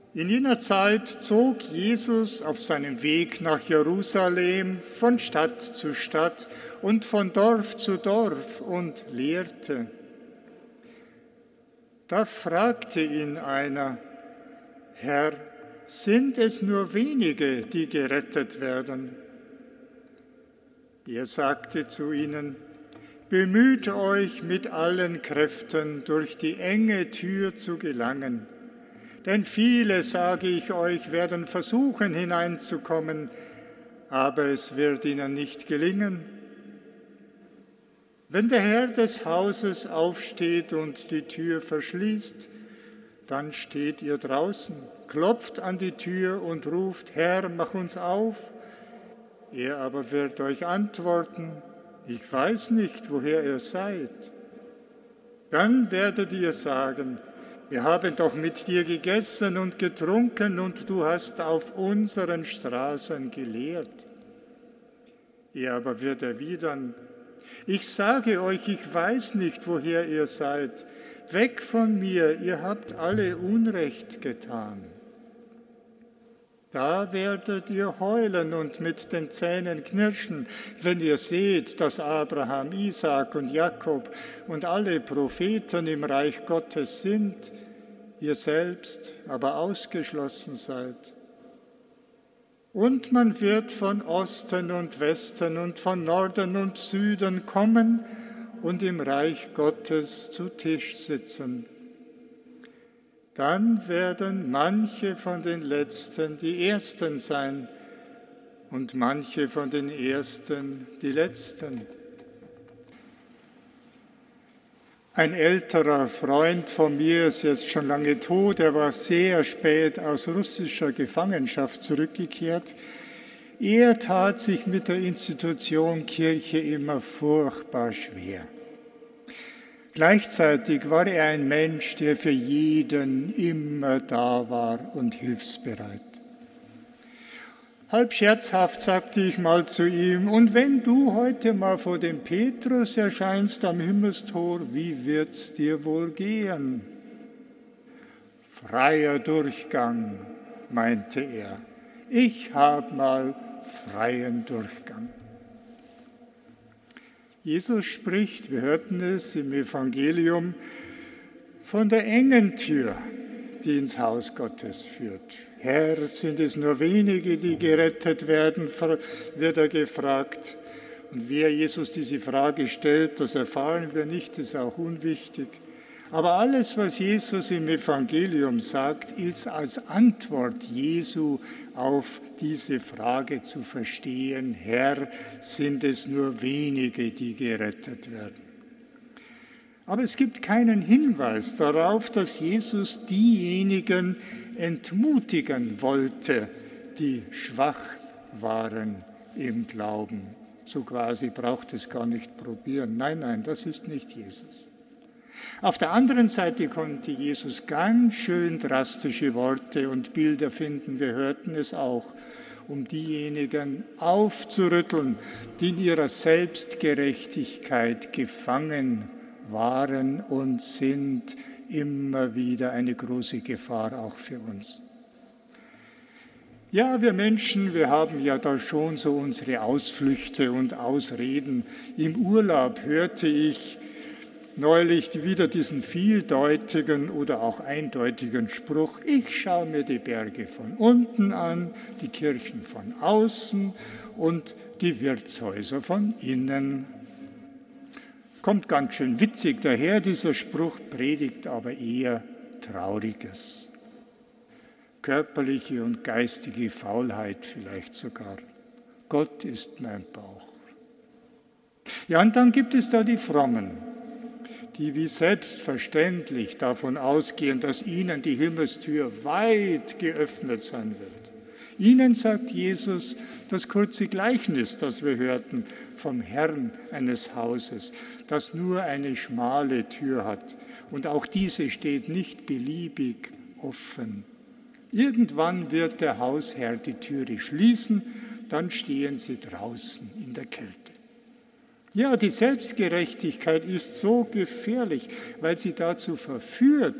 In jener Zeit zog Jesus auf seinem Weg nach Jerusalem von Stadt zu Stadt und von Dorf zu Dorf und lehrte. Da fragte ihn einer: Herr, sind es nur wenige, die gerettet werden? Er sagte zu ihnen: Bemüht euch mit allen Kräften, durch die enge Tür zu gelangen. Denn viele, sage ich euch, werden versuchen hineinzukommen, aber es wird ihnen nicht gelingen. Wenn der Herr des Hauses aufsteht und die Tür verschließt, dann steht ihr draußen, klopft an die Tür und ruft: Herr, mach uns auf. Er aber wird euch antworten: Ich weiß nicht, woher ihr seid. Dann werdet ihr sagen: Wir haben doch mit dir gegessen und getrunken und du hast auf unseren Straßen gelehrt. Er aber wird erwidern: Ich sage euch, ich weiß nicht, woher ihr seid. Weg von mir, ihr habt alle Unrecht getan. Da werdet ihr heulen und mit den Zähnen knirschen, wenn ihr seht, dass Abraham, Isaak und Jakob und alle Propheten im Reich Gottes sind, ihr selbst aber ausgeschlossen seid. Und man wird von Osten und Westen und von Norden und Süden kommen und im Reich Gottes zu Tisch sitzen. Dann werden manche von den Letzten die Ersten sein und manche von den Ersten die Letzten. Ein älterer Freund von mir ist jetzt schon lange tot, er war sehr spät aus russischer Gefangenschaft zurückgekehrt. Er tat sich mit der Institution Kirche immer furchtbar schwer. Gleichzeitig war er ein Mensch, der für jeden immer da war und hilfsbereit. Halb scherzhaft sagte ich mal zu ihm: Und wenn du heute mal vor dem Petrus erscheinst am Himmelstor, wie wird's dir wohl gehen? Freier Durchgang, meinte er. Ich habe mal freien Durchgang. Jesus spricht, wir hörten es im Evangelium, von der engen Tür, die ins Haus Gottes führt. Herr, sind es nur wenige, die gerettet werden, wird er gefragt. Und wer Jesus diese Frage stellt, das erfahren wir nicht, ist auch unwichtig. Aber alles, was Jesus im Evangelium sagt, ist als Antwort Jesu auf diese Frage zu verstehen: Herr, sind es nur wenige, die gerettet werden? Aber es gibt keinen Hinweis darauf, dass Jesus diejenigen entmutigen wollte, die schwach waren im Glauben. So quasi braucht es gar nicht probieren. Nein, nein, das ist nicht Jesus. Auf der anderen Seite konnte Jesus ganz schön drastische Worte und Bilder finden, wir hörten es auch, um diejenigen aufzurütteln, die in ihrer Selbstgerechtigkeit gefangen waren und sind, immer wieder eine große Gefahr auch für uns. Ja, wir Menschen, wir haben ja da schon so unsere Ausflüchte und Ausreden. Im Urlaub hörte ich neulich wieder diesen vieldeutigen oder auch eindeutigen Spruch: Ich schaue mir die Berge von unten an, die Kirchen von außen und die Wirtshäuser von innen. Kommt ganz schön witzig daher, dieser Spruch, predigt aber eher Trauriges. Körperliche und geistige Faulheit vielleicht sogar. Gott ist mein Bauch. Ja, und dann gibt es da die Frommen, die wie selbstverständlich davon ausgehen, dass ihnen die Himmelstür weit geöffnet sein wird. Ihnen sagt Jesus das kurze Gleichnis, das wir hörten, vom Herrn eines Hauses, das nur eine schmale Tür hat. Und auch diese steht nicht beliebig offen. Irgendwann wird der Hausherr die Türe schließen, dann stehen sie draußen in der Kälte. Ja, die Selbstgerechtigkeit ist so gefährlich, weil sie dazu verführt,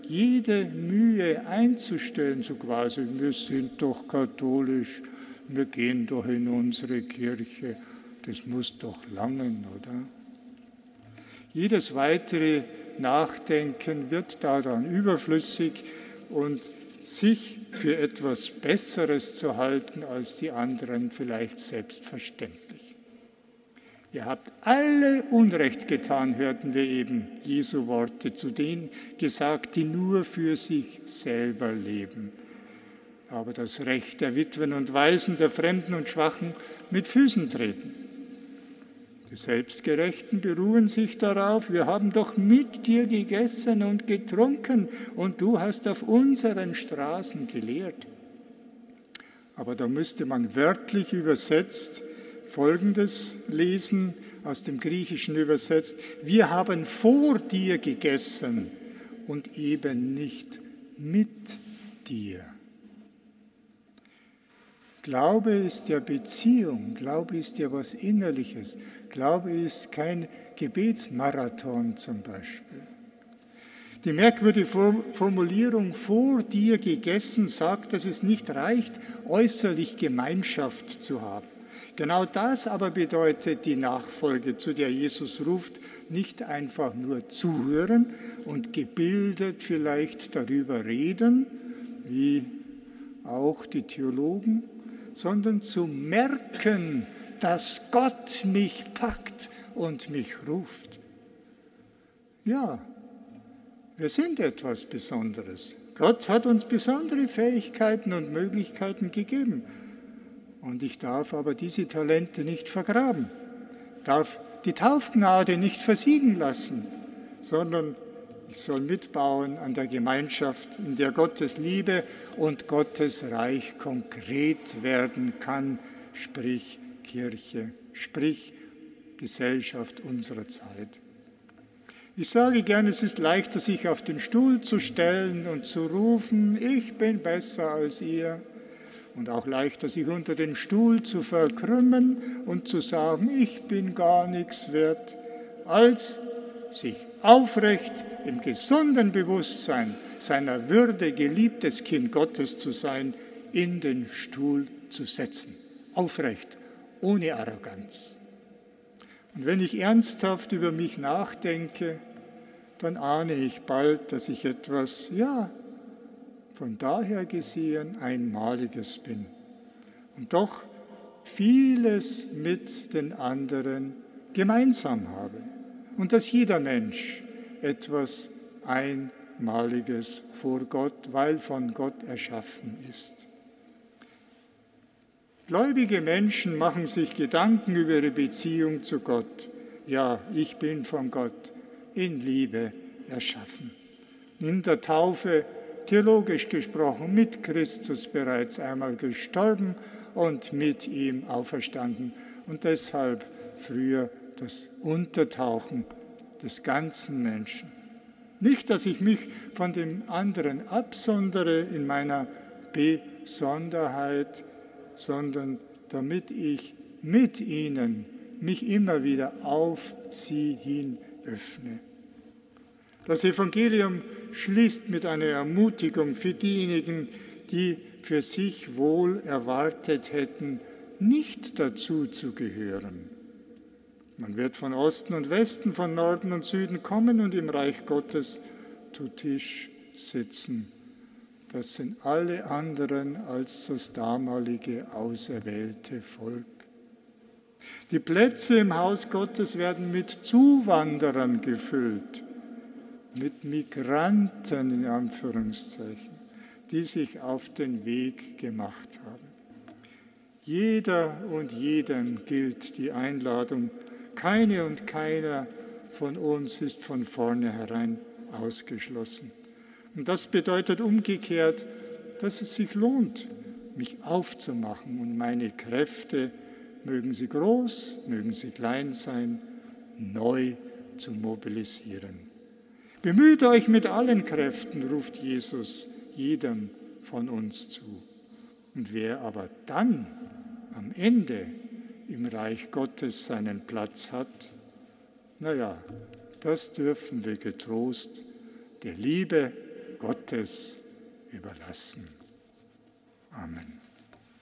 jede Mühe einzustellen, so quasi, wir sind doch katholisch, wir gehen doch in unsere Kirche, das muss doch langen, oder? Jedes weitere Nachdenken wird daran überflüssig und sich für etwas Besseres zu halten als die anderen vielleicht selbstverständlich. Ihr habt alle Unrecht getan, hörten wir eben Jesu Worte zu denen gesagt, die nur für sich selber leben, aber das Recht der Witwen und Waisen, der Fremden und Schwachen mit Füßen treten. Die Selbstgerechten beruhen sich darauf, wir haben doch mit dir gegessen und getrunken und du hast auf unseren Straßen gelehrt. Aber da müsste man wörtlich übersetzt Folgendes lesen, aus dem Griechischen übersetzt: Wir haben vor dir gegessen und eben nicht mit dir. Glaube ist ja Beziehung, Glaube ist ja was Innerliches, Glaube ist kein Gebetsmarathon zum Beispiel. Die merkwürdige Formulierung vor dir gegessen sagt, dass es nicht reicht, äußerlich Gemeinschaft zu haben. Genau das aber bedeutet die Nachfolge, zu der Jesus ruft, nicht einfach nur zuhören und gebildet vielleicht darüber reden, wie auch die Theologen, sondern zu merken, dass Gott mich packt und mich ruft. Ja, wir sind etwas Besonderes. Gott hat uns besondere Fähigkeiten und Möglichkeiten gegeben. Und ich darf aber diese Talente nicht vergraben, darf die Taufgnade nicht versiegen lassen, sondern ich soll mitbauen an der Gemeinschaft, in der Gottes Liebe und Gottes Reich konkret werden kann, sprich Kirche, sprich Gesellschaft unserer Zeit. Ich sage gerne, es ist leichter, sich auf den Stuhl zu stellen und zu rufen, ich bin besser als ihr. Und auch leichter, sich unter den Stuhl zu verkrümmen und zu sagen, ich bin gar nichts wert, als sich aufrecht im gesunden Bewusstsein seiner Würde, geliebtes Kind Gottes zu sein, in den Stuhl zu setzen. Aufrecht, ohne Arroganz. Und wenn ich ernsthaft über mich nachdenke, dann ahne ich bald, dass ich etwas, von daher gesehen Einmaliges bin und doch vieles mit den anderen gemeinsam habe und dass jeder Mensch etwas Einmaliges vor Gott, weil von Gott erschaffen ist. Gläubige Menschen machen sich Gedanken über ihre Beziehung zu Gott. Ja, ich bin von Gott in Liebe erschaffen. In der Taufe theologisch gesprochen, mit Christus bereits einmal gestorben und mit ihm auferstanden und deshalb früher das Untertauchen des ganzen Menschen. Nicht, dass ich mich von dem anderen absondere in meiner Besonderheit, sondern damit ich mit ihnen mich immer wieder auf sie hin öffne. Das Evangelium schließt mit einer Ermutigung für diejenigen, die für sich wohl erwartet hätten, nicht dazu zu gehören. Man wird von Osten und Westen, von Norden und Süden kommen und im Reich Gottes zu Tisch sitzen. Das sind alle anderen als das damalige auserwählte Volk. Die Plätze im Haus Gottes werden mit Zuwanderern gefüllt, mit Migranten in Anführungszeichen, die sich auf den Weg gemacht haben. Jeder und jedem gilt die Einladung. Keine und keiner von uns ist von vornherein ausgeschlossen. Und das bedeutet umgekehrt, dass es sich lohnt, mich aufzumachen und meine Kräfte, mögen sie groß, mögen sie klein sein, neu zu mobilisieren. Bemüht euch mit allen Kräften, ruft Jesus jedem von uns zu. Und wer aber dann am Ende im Reich Gottes seinen Platz hat, das dürfen wir getrost der Liebe Gottes überlassen. Amen.